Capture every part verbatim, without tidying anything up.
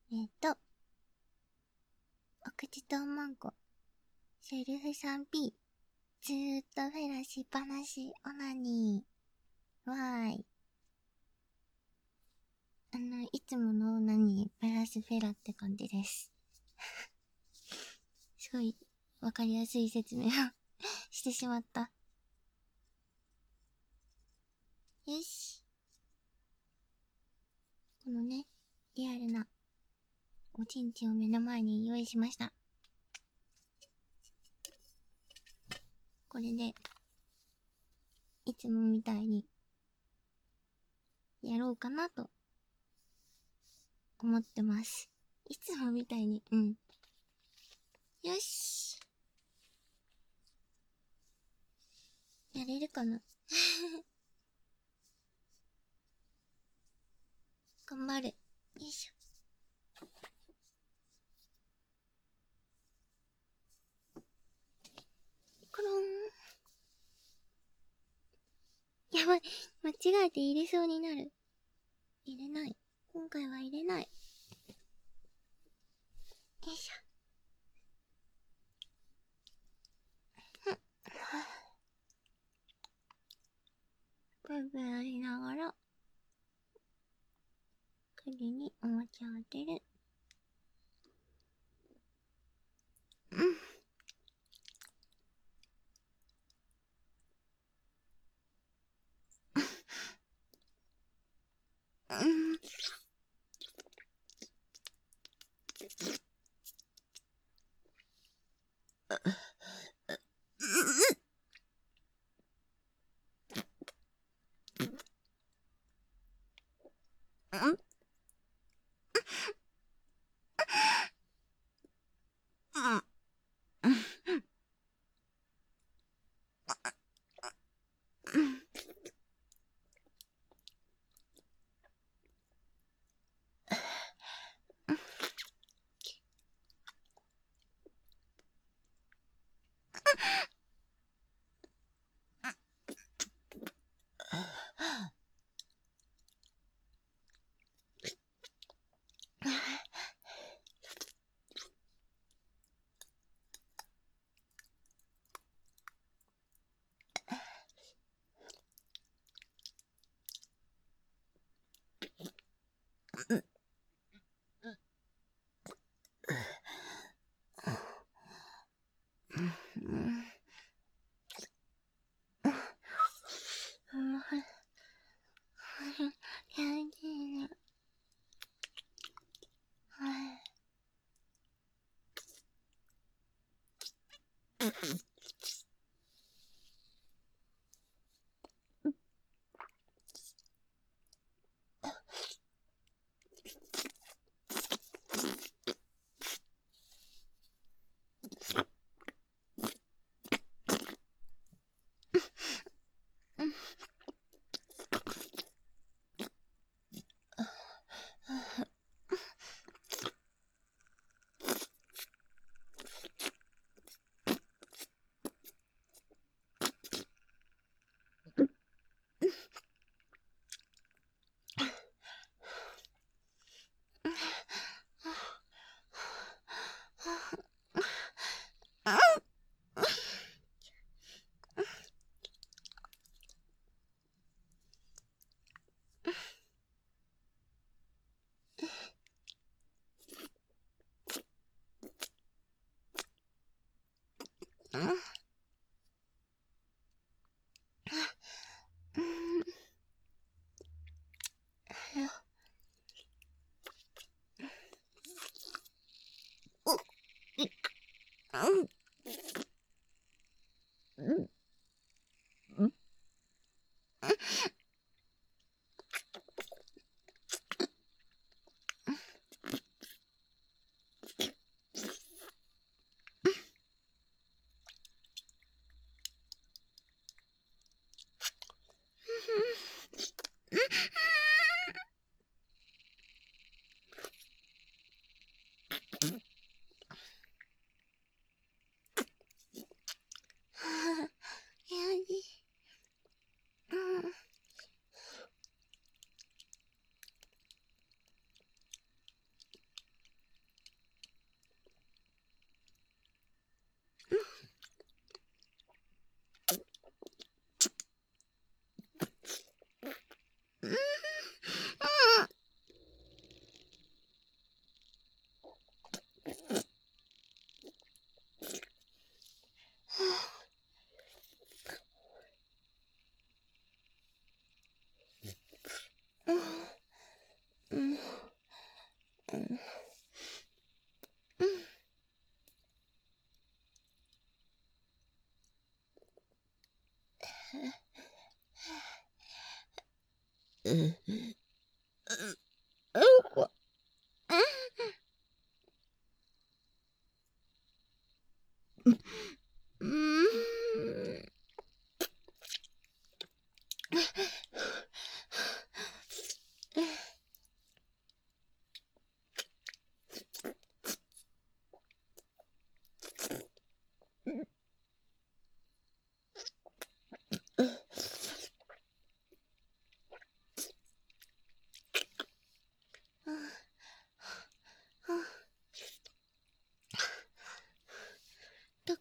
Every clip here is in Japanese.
えっと、お口とマンコ、セルフ スリーピー、ずーっとフェラしっぱなし、オナニー、わーい。あの、いつものオナニー、プラスフェラって感じです。すごい、わかりやすい説明をしてしまった。よし。このね、リアルな、おちんちんを目の前に用意しました。これで、いつもみたいに、やろうかなと、思ってます。いつもみたいに、うん。よし。やれるかな頑張る。よいしょ。コロン。やばい。間違えて入れそうになる。入れない。今回は入れない。よいしょ。ブーブーやりながら、首におもちゃを当てる。うん。うん。うん。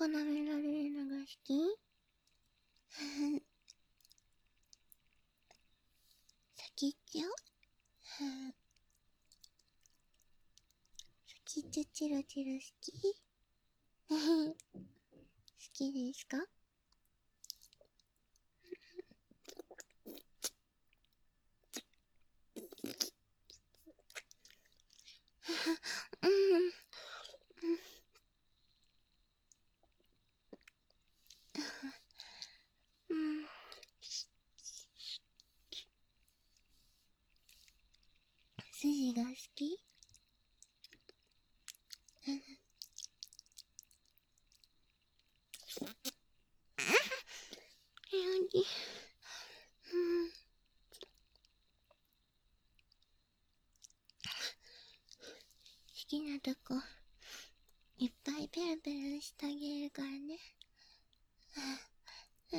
こ舐められるのが好き？先っちょ？先っちょチロチロ好き？好きですか？うん。うん。筋が好き？うん。より。うん。好きなとこいっぱいペロペロしてあげるからね。うん。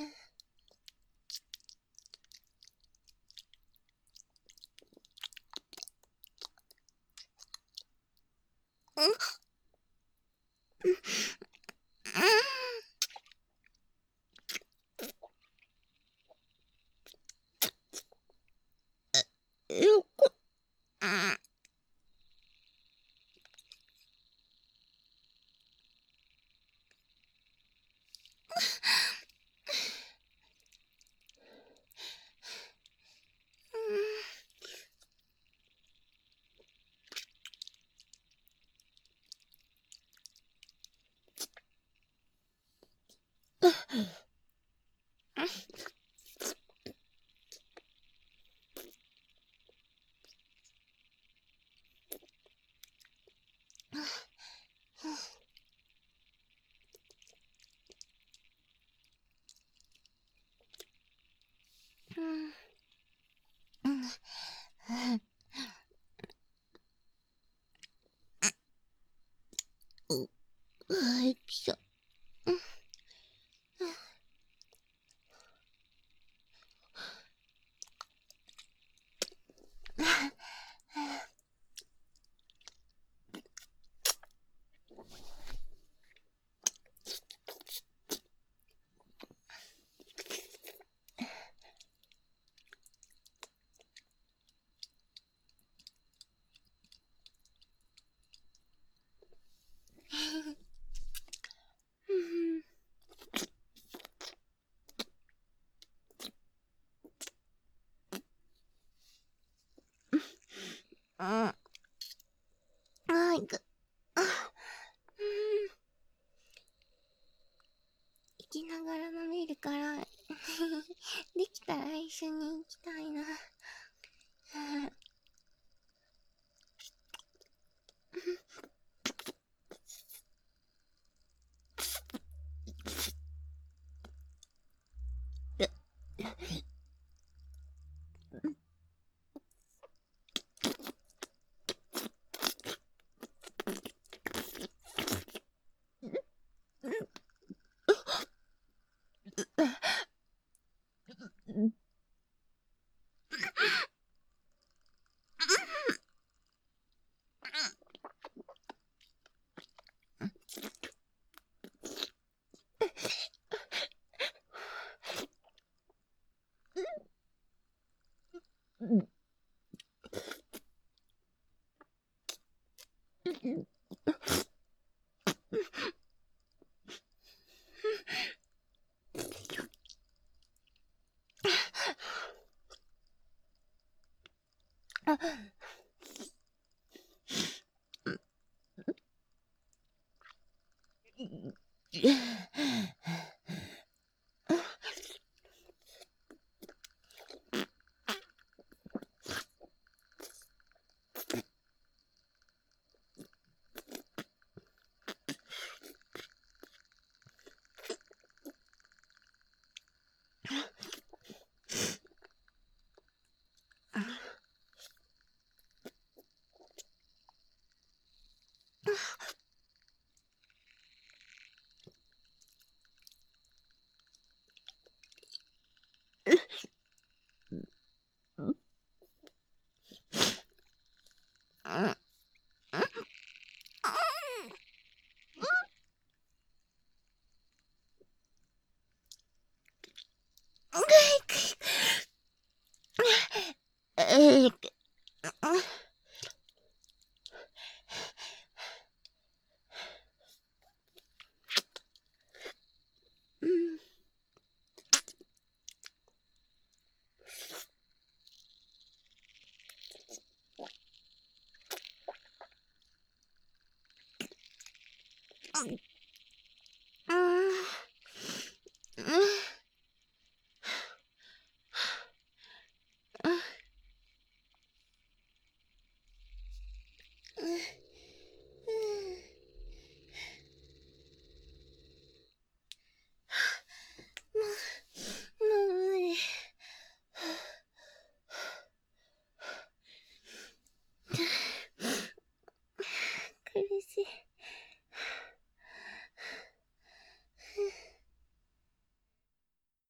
うん。よこ。うん。うん。う、あいきそ。うん。うん。あいく。あ、うん。生きながら飲めるから、できたら一緒に行きたいな。うん。